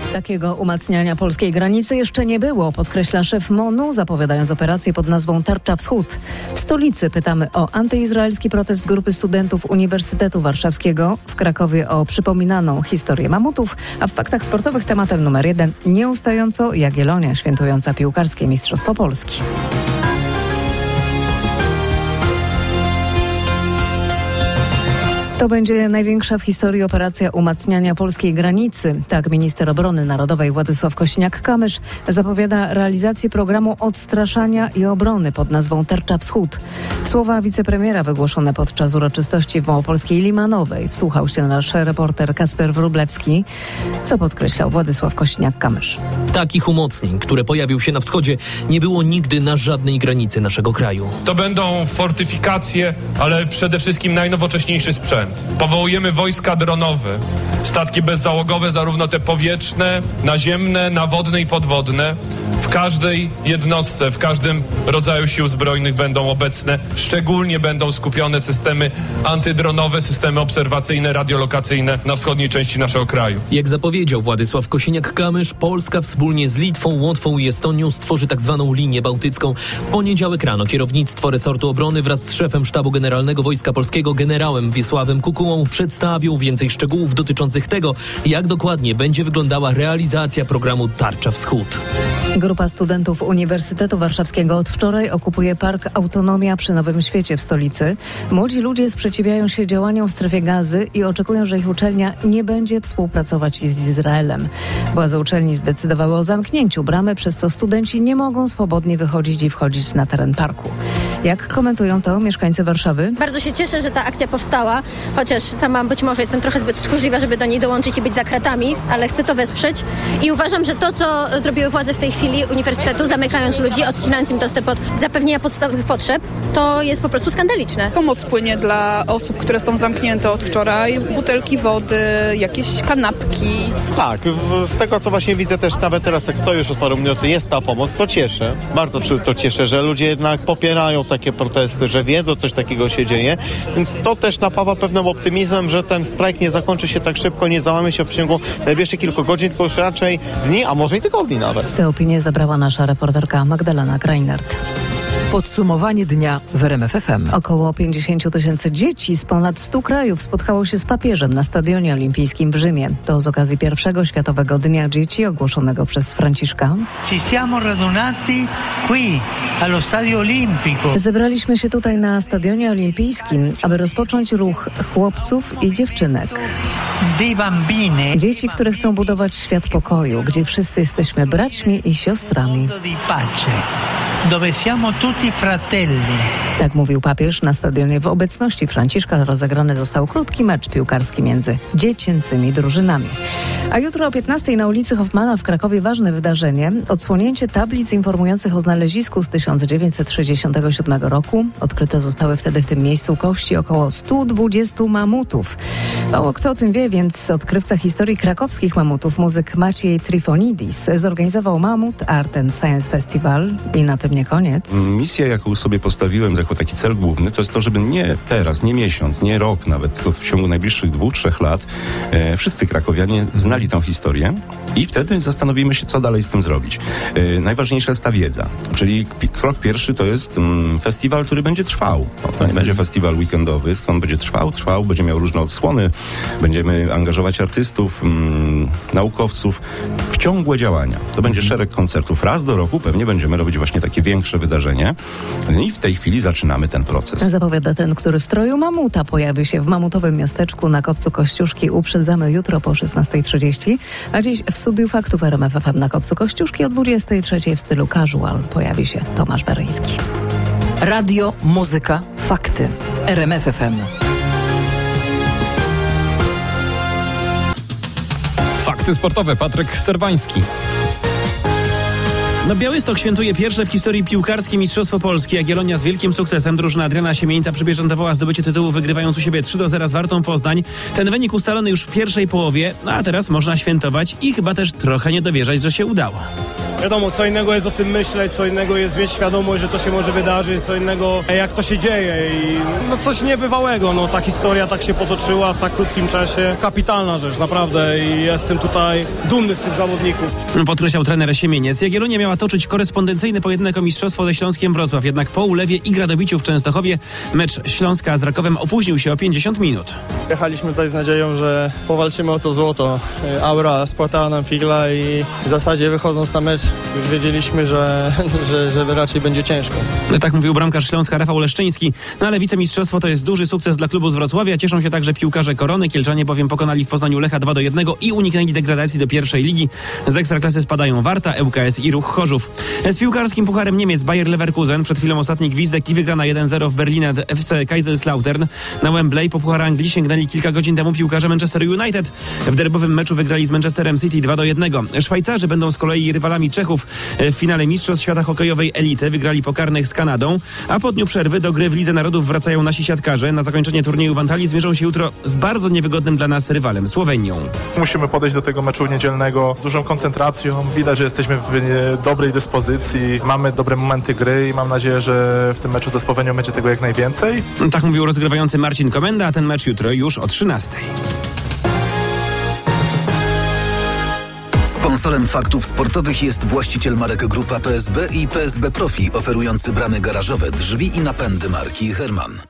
Takiego umacniania polskiej granicy jeszcze nie było, podkreśla szef MON-u, zapowiadając operację pod nazwą Tarcza Wschód. W stolicy pytamy o antyizraelski protest grupy studentów Uniwersytetu Warszawskiego, w Krakowie o przypominaną historię mamutów, a w faktach sportowych tematem numer 1 nieustająco Jagiellonia świętująca piłkarskie Mistrzostwo Polski. To będzie największa w historii operacja umacniania polskiej granicy. Tak minister obrony narodowej Władysław Kosiniak-Kamysz zapowiada realizację programu odstraszania i obrony pod nazwą Tarcza Wschód. Słowa wicepremiera wygłoszone podczas uroczystości w małopolskiej Limanowej wsłuchał się nasz reporter Kacper Wróblewski. Co podkreślał Władysław Kosiniak-Kamysz? Takich umocnień, które pojawią się na wschodzie, nie było nigdy na żadnej granicy naszego kraju. To będą fortyfikacje, ale przede wszystkim najnowocześniejszy sprzęt. Powołujemy wojska dronowe, statki bezzałogowe, zarówno te powietrzne, naziemne, nawodne i podwodne. W każdej jednostce, w każdym rodzaju sił zbrojnych będą obecne. Szczególnie będą skupione systemy antydronowe, systemy obserwacyjne, radiolokacyjne na wschodniej części naszego kraju. Jak zapowiedział Władysław Kosiniak-Kamysz, Polska wspólnie z Litwą, Łotwą i Estonią stworzy tzw. linię bałtycką. W poniedziałek rano kierownictwo resortu obrony wraz z szefem Sztabu Generalnego Wojska Polskiego generałem Wiesławem Kukułą przedstawią więcej szczegółów dotyczących tego, jak dokładnie będzie wyglądała realizacja programu Tarcza Wschód. Grupa studentów Uniwersytetu Warszawskiego od wczoraj okupuje Park Autonomia przy Nowym Świecie w stolicy. Młodzi ludzie sprzeciwiają się działaniom w strefie Gazy i oczekują, że ich uczelnia nie będzie współpracować z Izraelem. Władze uczelni zdecydowały o zamknięciu bramy, przez co studenci nie mogą swobodnie wychodzić i wchodzić na teren parku. Jak komentują to mieszkańcy Warszawy? Bardzo się cieszę, że ta akcja powstała, chociaż sama być może jestem trochę zbyt tchórzliwa, żeby do niej dołączyć i być za kratami, ale chcę to wesprzeć i uważam, że to, co zrobiły władze w tej chwili uniwersytetu, zamykając ludzi, odcinając im dostęp od zapewnienia podstawowych potrzeb, to jest po prostu skandaliczne. Pomoc płynie dla osób, które są zamknięte od wczoraj, butelki wody, jakieś kanapki. Tak, z tego co właśnie widzę też nawet teraz jak stoję już od paru minut, jest ta pomoc, co cieszę, bardzo to cieszę, że ludzie jednak popierają takie protesty, że wiedzą, coś takiego się dzieje, więc to też napawa pewnym optymizmem, że ten strajk nie zakończy się tak szybko, nie załamie się w ciągu najbliższych kilku godzin, tylko już raczej dni, a może i tygodni nawet. Te opinie zabrała nasza reporterka Magdalena Kreinert. Podsumowanie dnia w RMF FM. Około 50 000 dzieci z ponad 100 krajów spotkało się z papieżem na Stadionie Olimpijskim w Rzymie. To z okazji pierwszego Światowego Dnia Dzieci ogłoszonego przez Franciszka. Ci siamo radunati qui allo Stadio Olimpico. Zebraliśmy się tutaj na Stadionie Olimpijskim, aby rozpocząć ruch chłopców i dziewczynek. Dei bambine. Dzieci, które chcą budować świat pokoju, gdzie wszyscy jesteśmy braćmi i siostrami. Di pace. Dove siamo tutti fratelli. Tak mówił papież na stadionie w obecności Franciszka. Rozegrany został krótki mecz piłkarski między dziecięcymi drużynami. A jutro o 15:00 na ulicy Hoffmana w Krakowie ważne wydarzenie. Odsłonięcie tablic informujących o znalezisku z 1967 roku. Odkryte zostały wtedy w tym miejscu kości około 120 mamutów. Mało kto o tym wie, więc odkrywca historii krakowskich mamutów, muzyk Maciej Trifonidis, zorganizował Mamut Art and Science Festival i na tym nie koniec. Misja, jaką sobie postawiłem jako taki cel główny, to jest to, żeby nie teraz, nie miesiąc, nie rok nawet, tylko w ciągu najbliższych 2-3 lat wszyscy krakowianie znali tę historię i wtedy zastanowimy się, co dalej z tym zrobić. Najważniejsza jest ta wiedza, czyli krok pierwszy to jest festiwal, który będzie trwał. To nie będzie festiwal weekendowy, tylko on będzie trwał, będzie miał różne odsłony, będziemy angażować artystów, naukowców w ciągłe działania. To będzie szereg koncertów. Raz do roku pewnie będziemy robić właśnie takie większe wydarzenie i w tej chwili zaczynamy ten proces. Zapowiada ten, który w stroju mamuta pojawi się w mamutowym miasteczku na Kopcu Kościuszki. Uprzedzamy jutro po 16:30, a dziś w studiu Faktów RMF FM na Kopcu Kościuszki o 23:00 w stylu casual pojawi się Tomasz Beryński. Radio, muzyka, fakty. RMF FM. Fakty sportowe. Patryk Serwański. Białystok świętuje pierwsze w historii piłkarskie Mistrzostwo Polski. Jagiellonia z wielkim sukcesem. Drużyna Adriana Siemieńca przypieczętowała zdobycie tytułu, wygrywając u siebie 3-0 z Wartą Poznań. Ten wynik ustalony już w pierwszej połowie, a teraz można świętować i chyba też trochę nie dowierzać, że się udało. Wiadomo, co innego jest o tym myśleć, co innego jest mieć świadomość, że to się może wydarzyć, co innego jak to się dzieje i no coś niebywałego, no ta historia tak się potoczyła w tak krótkim czasie. Kapitalna rzecz, naprawdę i jestem tutaj dumny z tych zawodników. Podkreślał trener Siemieniec. Jagiellonia miała toczyć korespondencyjny pojedynek o mistrzostwo ze Śląskiem Wrocław, jednak po ulewie i gradobiciu w Częstochowie mecz Śląska z Rakowem opóźnił się o 50 minut. Jechaliśmy tutaj z nadzieją, że powalczymy o to złoto. Aura spłatała nam figla i w zasadzie wychodząc na mecz już wiedzieliśmy, że raczej będzie ciężko. Tak mówił bramkarz Śląska Rafał Leszczyński. No ale wicemistrzostwo to jest duży sukces dla klubu z Wrocławia. Cieszą się także piłkarze Korony. Kielczanie bowiem pokonali w Poznaniu Lecha 2-1 i uniknęli degradacji do pierwszej ligi. Z Ekstraklasy spadają Warta, ŁKS i Ruch Chorzów. Z piłkarskim pucharem Niemiec Bayer Leverkusen. Przed chwilą ostatni gwizdek i wygrana 1-0 w Berlinie FC Kaiserslautern. Na Wembley po puchar Anglii sięgnęli kilka godzin temu piłkarze Manchester United. W derbowym meczu wygrali z Manchesterem City 2-1. Szwajcarzy będą z kolei rywalami Czechów w finale Mistrzostw Świata Hokejowej Elity. Wygrali po karnych z Kanadą. A po dniu przerwy do gry w Lidze Narodów wracają nasi siatkarze. Na zakończenie turnieju w Antalii zmierzą się jutro z bardzo niewygodnym dla nas rywalem, Słowenią. Musimy podejść do tego meczu niedzielnego z dużą koncentracją. Widać, że jesteśmy w dobrej dyspozycji. Mamy dobre momenty gry i mam nadzieję, że w tym meczu ze Słowenią będzie tego jak najwięcej. Tak mówił rozgrywający Marcin Komenda, a ten mecz jutro już o 13:00. Sponsorem Faktów Sportowych jest właściciel marek Grupa PSB i PSB Profi, oferujący bramy garażowe, drzwi i napędy marki Herman.